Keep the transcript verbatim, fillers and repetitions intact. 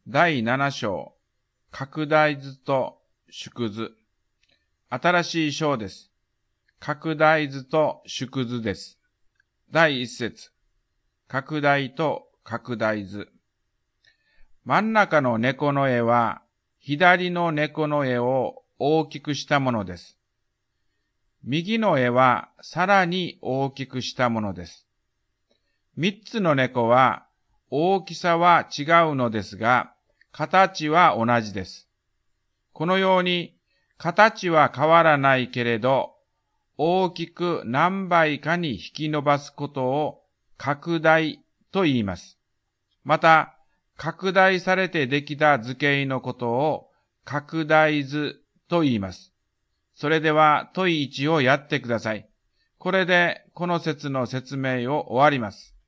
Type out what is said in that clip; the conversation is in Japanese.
だいなな章、拡大図と縮図。新しい章です。拡大図と縮図です。だいいち節、拡大と拡大図。真ん中の猫の絵は、左の猫の絵を大きくしたものです。右の絵はさらに大きくしたものです。三つの猫は大きさは違うのですが、形は同じです。このように形は変わらないけれど、大きく何倍かに引き伸ばすことを拡大と言います。また、拡大されてできた図形のことを拡大図と言います。それでは問いいちをやってください。これでこの説の説明を終わります。